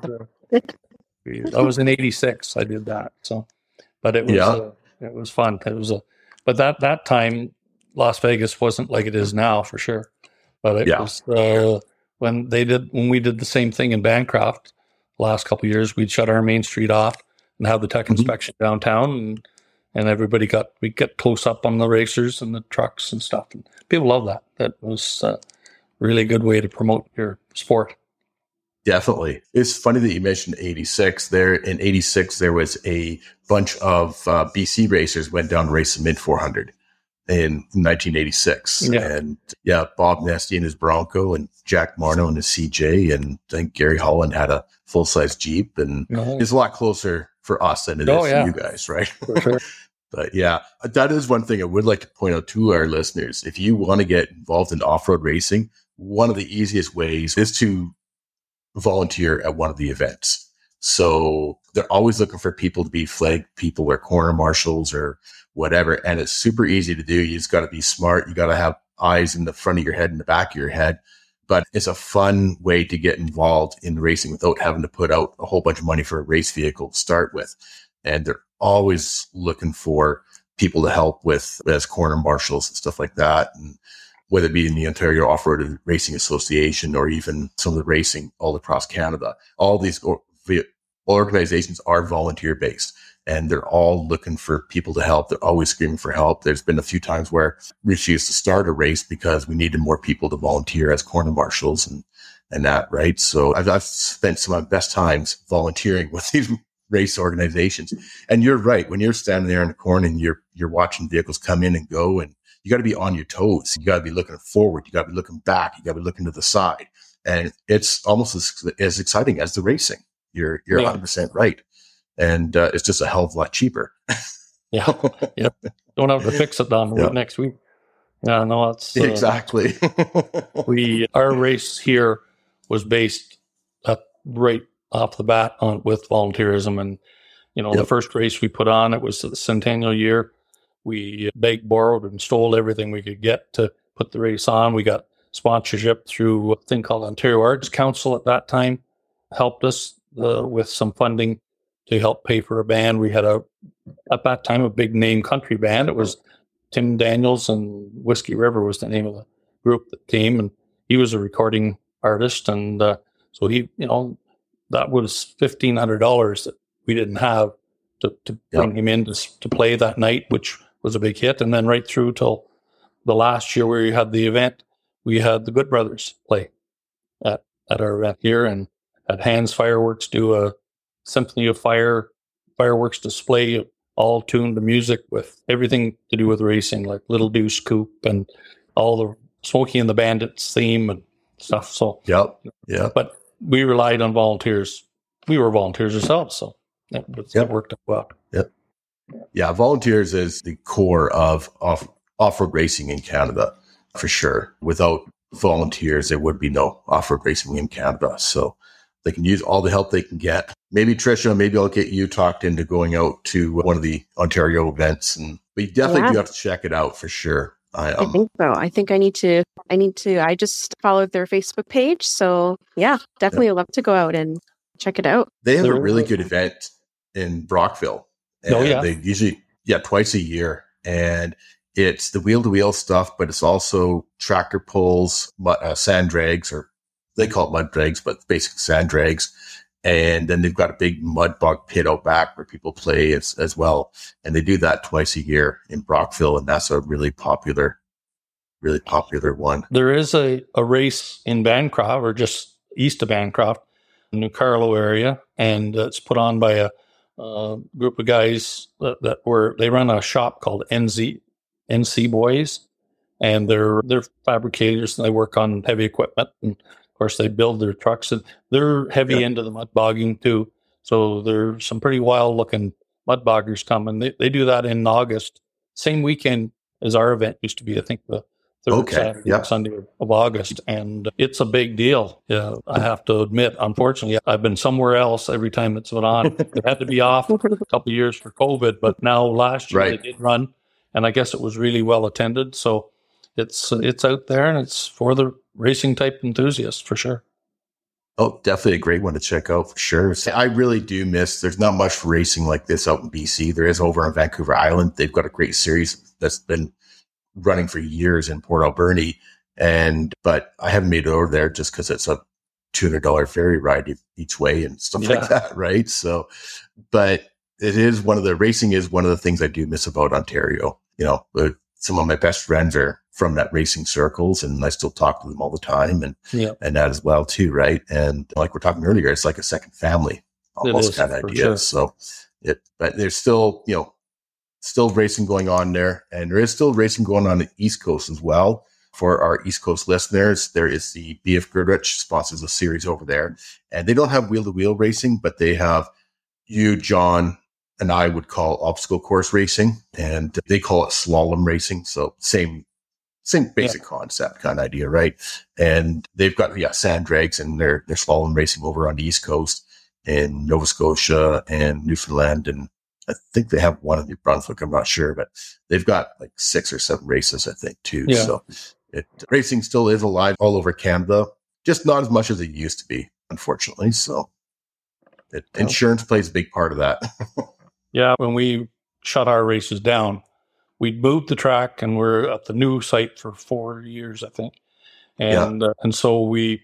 Speaker 1: I was in '86. I did that. So, but it was fun. But that time, Las Vegas wasn't like it is now for sure. But it was when we did the same thing in Bancroft the last couple of years. We'd shut our main street off and have the tech inspection downtown, and everybody we get close up on the racers and the trucks and stuff. And people love that. That was a really good way to promote your sport.
Speaker 2: Definitely. It's funny that you mentioned 86. There in 86, there was a bunch of BC racers went down to race the Mint 400 in 1986. Yeah. And Bob Nesty and his Bronco, and Jack Marno and his CJ, and I think Gary Holland had a full-size Jeep, and it's a lot closer for us than it is for you guys, right? For sure. But that is one thing I would like to point out to our listeners. If you want to get involved in off-road racing, one of the easiest ways is to volunteer at one of the events. So they're always looking for people to be flag people or corner marshals or whatever. And it's super easy to do. You just got to be smart. You got to have eyes in the front of your head and the back of your head. But it's a fun way to get involved in racing without having to put out a whole bunch of money for a race vehicle to start with. And they're always looking for people to help with as corner marshals and stuff like that. And whether it be in the Ontario Off-Road Racing Association or even some of the racing all across Canada, all these organizations are volunteer-based, and they're all looking for people to help. They're always screaming for help. There's been a few times where we refused to start a race because we needed more people to volunteer as corner marshals and that, right? So I've spent some of my best times volunteering with these race organizations. And you're right. When you're standing there in the corner and you're watching vehicles come in and go, and you got to be on your toes. You got to be looking forward. You got to be looking back. You got to be looking to the side. and it's almost as exciting as the racing. You're 100% right. And it's just a hell of a lot cheaper.
Speaker 1: Yeah. Yep. Don't have to fix it on next week. Yeah, no, that's
Speaker 2: exactly.
Speaker 1: Our race here was based right off the bat with volunteerism, and the first race we put on, it was the centennial year. We begged, borrowed, and stole everything we could get to put the race on. We got sponsorship through a thing called Ontario Arts Council at that time, helped us with some funding to help pay for a band. We had at that time, a big name country band. It was Tim Daniels and Whiskey River was the name of the group that came, and he was a recording artist. And so he, that was $1,500 that we didn't have to bring him in to play that night, which was a big hit. And then right through till the last year where we had the event, we had the Good Brothers play at our event here, and had Hands Fireworks do a Symphony of Fire fireworks display, all tuned to music with everything to do with racing, like Little Deuce Coupe and all the Smokey and the Bandits theme and stuff. So, but we relied on volunteers. We were volunteers ourselves, so it worked out well.
Speaker 2: Yep. Yeah, volunteers is the core of off-road racing in Canada, for sure. Without volunteers, there would be no off-road racing in Canada. So they can use all the help they can get. Maybe Tricia, maybe I'll get you talked into going out to one of the Ontario events, but you definitely do have to check it out for sure.
Speaker 3: I think so. I think I need to. I just followed their Facebook page, so yeah, definitely love to go out and check it out.
Speaker 2: They have a really good event in Brockville. And they usually twice a year, and it's the wheel-to-wheel stuff, but it's also tractor pulls, sand drags, or they call it mud drags, but basic sand drags. And then they've got a big mud bog pit out back where people play as well. And they do that twice a year in Brockville, and that's a really popular one.
Speaker 1: There is a race in Bancroft, or just east of Bancroft, New Carlo area, and it's put on by a group of guys they run a shop called NC Boys, and they're fabricators, and they work on heavy equipment, and of course they build their trucks, and they're heavy into the mud bogging too. So there's some pretty wild looking mud boggers coming. They do that in August, same weekend as our event used to be. I think the third Saturday and Sunday of August, and it's a big deal. Yeah, I have to admit, unfortunately, I've been somewhere else every time it's been on. It had to be off a couple of years for COVID, but now last year they did run, and I guess it was really well attended. So it's out there, and it's for the racing type enthusiasts for sure.
Speaker 2: Oh, definitely a great one to check out for sure. I really do miss, there's not much racing like this out in BC. There is over on Vancouver Island. They've got a great series that's been running for years in Port Alberni, but I haven't made it over there just because it's a $200 ferry ride each way and stuff like that, right? So, but racing is one of the things I do miss about Ontario. Some of my best friends are from that racing circles, and I still talk to them all the time, and that as well too, right? And like we're talking earlier, it's like a second family, almost kind of idea. Sure. So, but there's still still racing going on there, and there is still racing going on the East Coast as well. For our East Coast listeners, there is the BF Goodrich sponsors a series over there, and they don't have wheel-to-wheel racing, but they have you, John, and I would call obstacle course racing, and they call it slalom racing. So same basic concept kind of idea, right? And they've got sand drags, and they're slalom racing over on the East Coast in Nova Scotia and Newfoundland, and I think they have one in New Brunswick. I'm not sure, but they've got like 6 or 7 races, I think, too. Yeah. So racing still is alive all over Canada, just not as much as it used to be, unfortunately. So insurance plays a big part of that.
Speaker 1: Yeah, when we shut our races down, we'd moved the track, and we're at the new site for 4 years, I think. And so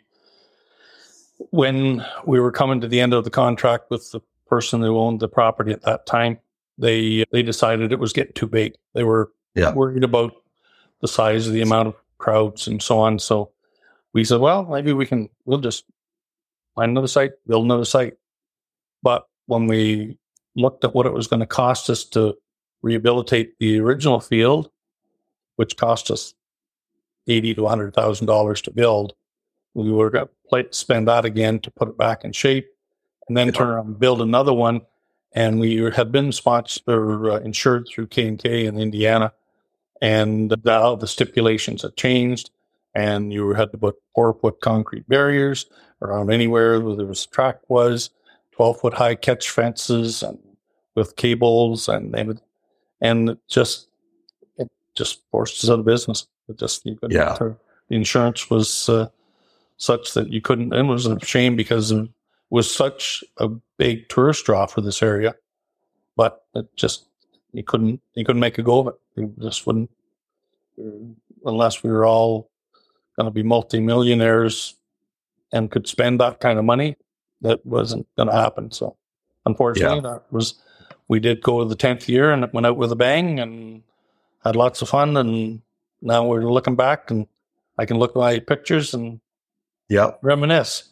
Speaker 1: when we were coming to the end of the contract with the person who owned the property at that time, they decided it was getting too big. They were worried about the size of the amount of crowds and so on. So we said, well, maybe we'll just find another site, build another site. But when we looked at what it was going to cost us to rehabilitate the original field, which cost us $80,000 to $100,000 to build, We were going to spend that again to put it back in shape, and then turn around and build another one. And we had been sponsored or insured through K&K in Indiana, and now the stipulations had changed, and you had to put 4-foot concrete barriers around anywhere where there was track 12-foot high catch fences and with cables and it just forced us out of business. The insurance was such that you couldn't. It was a shame because it was such a big tourist draw for this area, but you couldn't make a go of it. You just wouldn't, unless we were all going to be multimillionaires and could spend that kind of money. That wasn't going to happen. So, unfortunately, we did go to the 10th year, and it went out with a bang, and had lots of fun. And now we're looking back, and I can look at my pictures and reminisce.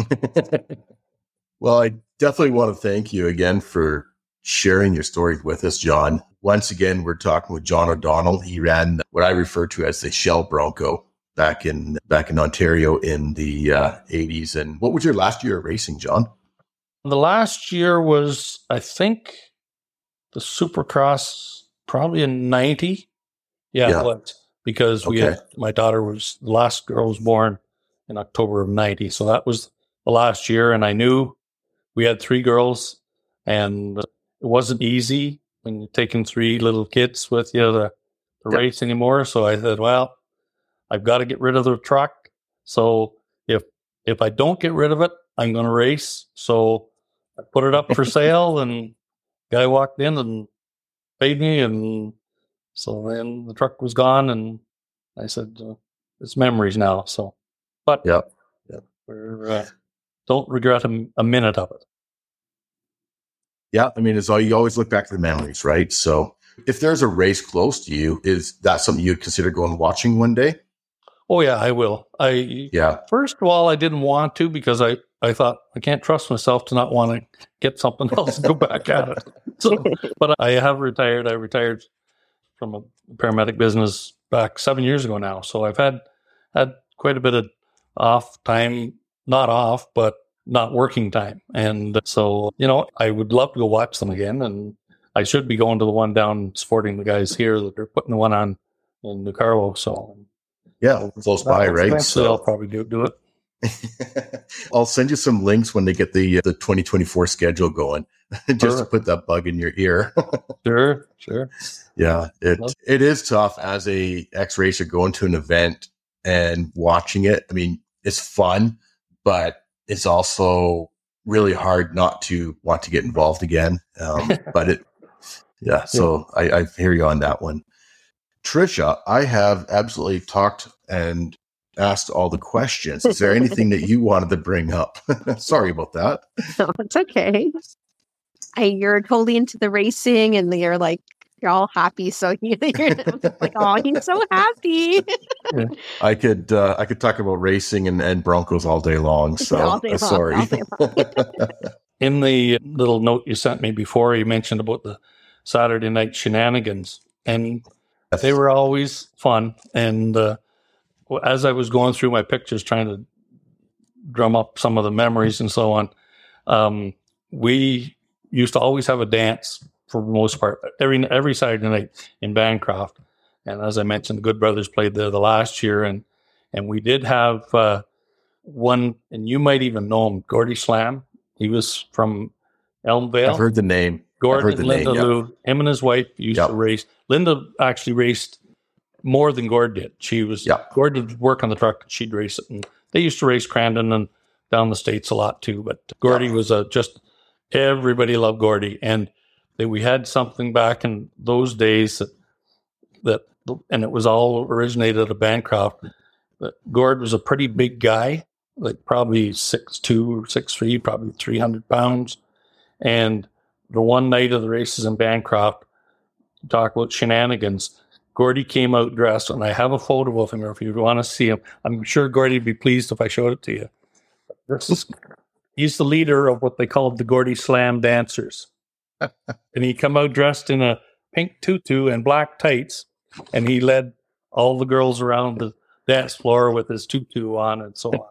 Speaker 2: Well, I definitely want to thank you again for sharing your story with us, John. Once again, we're talking with John O'Donnell. He ran what I refer to as the Shell Bronco back in Ontario in the 80s. And what was your last year of racing, John?
Speaker 1: The last year was, I think, the Supercross, probably in 90. Yeah. It was, because my daughter the last girl was born in October of 90. So that was the last year. And I knew we had 3 girls, and it wasn't easy when you're taking 3 little kids with you to race anymore. So I said, well, I've got to get rid of the truck. So if I don't get rid of it, I'm going to race. So I put it up for sale, and guy walked in and paid me. And so then the truck was gone, and I said, it's memories now. So, but we don't regret a minute of it.
Speaker 2: Yeah. I mean, you always look back to the memories, right? So if there's a race close to you, is that something you'd consider going and watching one day?
Speaker 1: Oh yeah, I will. First of all, I didn't want to, because I thought I can't trust myself to not want to get something else and go back at it. So, but I have retired. I retired from a paramedic business back 7 years ago now. So I've had quite a bit of off time, not off, but not working time. And so, I would love to go watch them again. And I should be going to the one down supporting the guys here that are putting the one on in New Carlo. So
Speaker 2: close by, right?
Speaker 1: So I'll probably do it.
Speaker 2: I'll send you some links when they get the 2024 schedule going, just to put that bug in your ear.
Speaker 1: Sure.
Speaker 2: Yeah, it is tough as a ex-racer going to an event and watching it. I mean, it's fun, but it's also really hard not to want to get involved again. So I hear you on that one. Tricia, I have absolutely talked and asked all the questions. Is there anything that you wanted to bring up? Sorry about that.
Speaker 3: No, it's okay. You're totally into the racing, and you're all happy. So you're like, oh, he's so happy.
Speaker 2: I could talk about racing and Broncos all day long. So
Speaker 3: all day long,
Speaker 2: sorry.
Speaker 3: all day long.
Speaker 1: In the little note you sent me before, you mentioned about the Saturday night shenanigans, and they were always fun. And as I was going through my pictures, trying to drum up some of the memories and so on, we used to always have a dance for the most part every Saturday night in Bancroft. And as I mentioned, the Good Brothers played there the last year, and we did have one, and you might even know him, Gordy Slam. He was from Elmvale.
Speaker 2: I've heard the name.
Speaker 1: Gordon and Linda Lou, him and his wife used to race. Linda actually raced more than Gord did. Gord would work on the truck, and she'd race it. And they used to race Crandon and down the States a lot too. But Gordy was everybody loved Gordy. And we had something back in those days that and it was all originated out of Bancroft. But Gord was a pretty big guy, like probably 6'2" or 6'3", probably 300 pounds. And the one night of the races in Bancroft, talk about shenanigans, Gordy came out dressed, and I have a photo of him, or if you want to see him, I'm sure Gordy would be pleased if I showed it to you. He's the leader of what they called the Gordy Slam Dancers. And he come out dressed in a pink tutu and black tights, and he led all the girls around the dance floor with his tutu on and so on.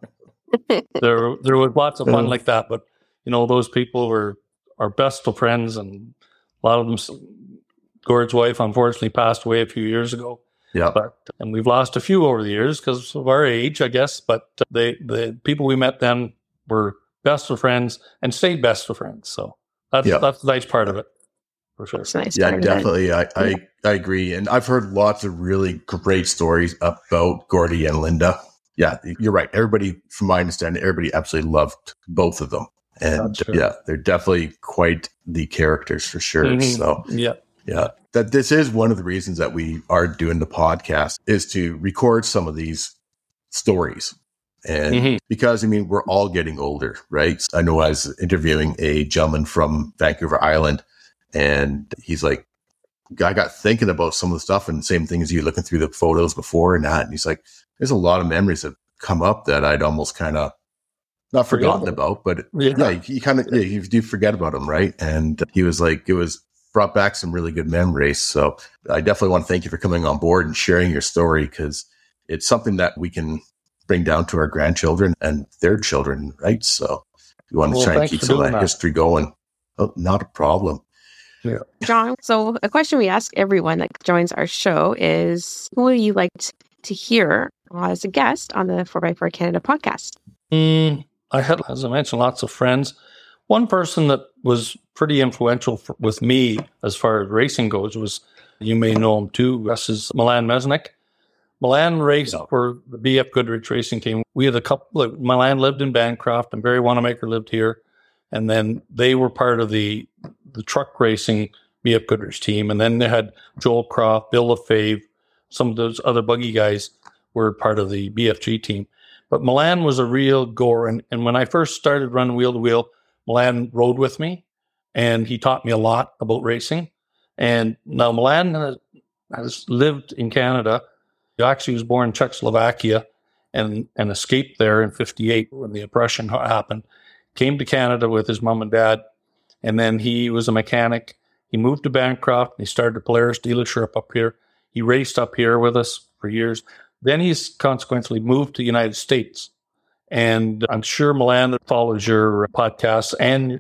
Speaker 1: there was lots of fun like that. But those people were our best of friends, and a lot of them. Gord's wife unfortunately passed away a few years ago.
Speaker 2: Yeah,
Speaker 1: and we've lost a few over the years because of our age, I guess. But the people we met then were best of friends and stayed best of friends. So that's the nice part of it, for sure.
Speaker 3: Nice
Speaker 2: yeah, definitely. I agree, and I've heard lots of really great stories about Gordy and Linda. Yeah, you're right. Everybody, from my understanding, everybody absolutely loved both of them, and they're definitely quite the characters for sure.
Speaker 1: Mm-hmm.
Speaker 2: So yeah, that this is one of the reasons that we are doing the podcast, is to record some of these stories. And because, we're all getting older, right? I know I was interviewing a gentleman from Vancouver Island, and he's like, I got thinking about some of the stuff, and same thing as you, looking through the photos before and that. And he's like, there's a lot of memories that come up that I'd almost kind of not forgotten about, but you kind of, you do forget about them, right? And he was like, it was brought back some really good memories. So I definitely want to thank you for coming on board and sharing your story, because it's something that we can bring down to our grandchildren and their children, right? So we want to try and keep some of that history going. Oh, not a problem.
Speaker 1: Yeah.
Speaker 3: John, so a question we ask everyone that joins our show is, who would you like to hear as a guest on the 4x4 Canada podcast?
Speaker 1: I had, as I mentioned, lots of friends. One person that was pretty influential with me as far as racing goes was, you may know him too, this is Milan Mesnick. Milan raced for the BF Goodrich racing team. We had a couple Milan lived in Bancroft, and Barry Wanamaker lived here. And then they were part of the truck racing BF Goodrich team. And then they had Joel Croft, Bill LaFave, some of those other buggy guys were part of the BFG team. But Milan was a real goer. And when I first started running wheel to wheel, Milan rode with me, and he taught me a lot about racing. And now Milan has lived in Canada. He actually was born in Czechoslovakia and escaped there in 1958 when the oppression happened. Came to Canada with his mom and dad, and then he was a mechanic. He moved to Bancroft, and he started a Polaris dealership up here. He raced up here with us for years. Then he's consequently moved to the United States. And I'm sure Milan follows your podcast and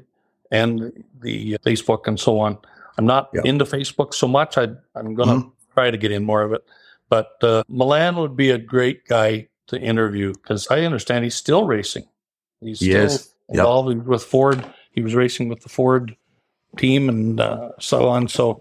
Speaker 1: the Facebook and so on. I'm not into Facebook so much. I'm going to try to get in more of it. But Milan would be a great guy to interview, because I understand he's still racing. He's still involved with Ford. He was racing with the Ford team and so on. So,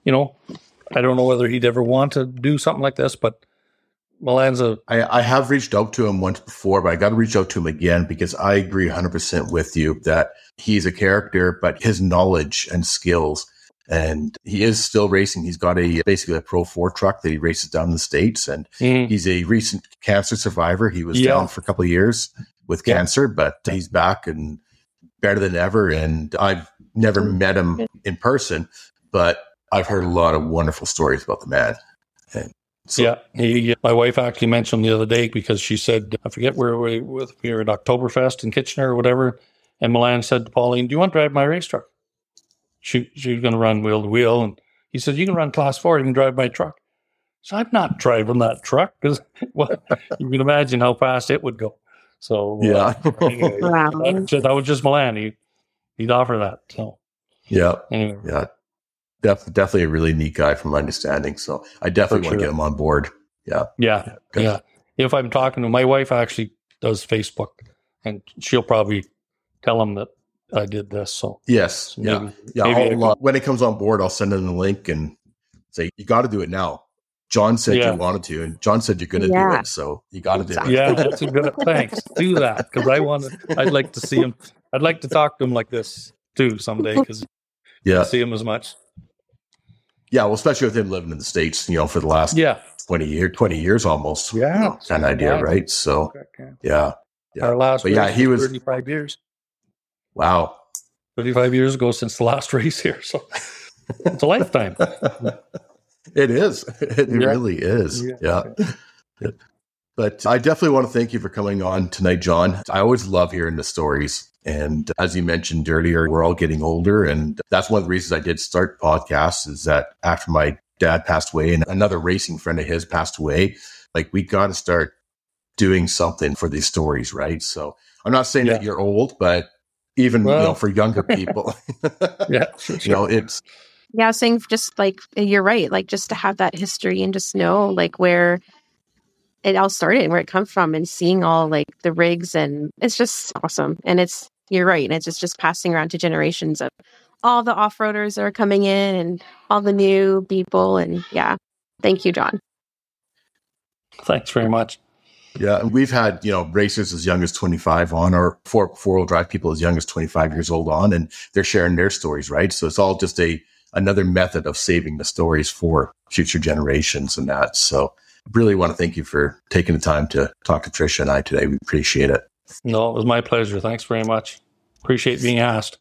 Speaker 1: I don't know whether he'd ever want to do something like this, but Milan's
Speaker 2: I have reached out to him once before, but I got to reach out to him again, because I agree 100% with you that he's a character, but his knowledge and skills, and he is still racing. He's got basically a Pro 4 truck that he races down in the States, and he's a recent cancer survivor. He was down for a couple of years with cancer, but he's back and better than ever. And I've never met him in person, but I've heard a lot of wonderful stories about the man. And so,
Speaker 1: my wife actually mentioned the other day, because she said, I forget where we were at Oktoberfest in Kitchener or whatever, and Milan said to Pauline, do you want to drive my race truck? She was going to run wheel to wheel, and he said, you can run class 4, you can drive my truck. So I'm not driving that truck, because you can imagine how fast it would go. So anyway, that was just Milan. He'd offer that. So
Speaker 2: anyway. Definitely a really neat guy from my understanding. So I definitely want to get him on board. Yeah.
Speaker 1: If I'm talking to my wife, actually does Facebook, and she'll probably tell him that I did this. So
Speaker 2: yes, maybe when it comes on board, I'll send him the link and say, you got to do it now. John said you wanted to, and John said you're going to do it. So you got to do it.
Speaker 1: Yeah, that's a good. Thanks. Do that, because I'd like to see him. I'd like to talk to him like this too someday, because see him as much.
Speaker 2: Yeah, well, especially with him living in the States, for the last 20 years almost.
Speaker 1: Yeah.
Speaker 2: Kind of idea, right? So,
Speaker 1: Our last race
Speaker 2: he was
Speaker 1: 35 years.
Speaker 2: Wow.
Speaker 1: 35 years ago since the last race here. So it's a lifetime.
Speaker 2: It is. It really is. Yeah. But I definitely want to thank you for coming on tonight, John. I always love hearing the stories. And as you mentioned earlier, we're all getting older. And that's one of the reasons I did start podcasts, is that after my dad passed away and another racing friend of his passed away, we got to start doing something for these stories, right? So I'm not saying that you're old, but even for younger people, it's
Speaker 3: saying just like you're right, like just to have that history and just know like where it all started and where it comes from, and seeing all like the rigs, and it's just awesome. And you're right, and it's just passing around to generations of all the off-roaders that are coming in and all the new people. And thank you, John.
Speaker 1: Thanks very much.
Speaker 2: Yeah, and we've had, racers as young as 25 on, or four-wheel drive people as young as 25 years old on, and they're sharing their stories, right? So it's all just another method of saving the stories for future generations and that. So really want to thank you for taking the time to talk to Tricia and I today. We appreciate it.
Speaker 1: No, it was my pleasure. Thanks very much. Appreciate being asked.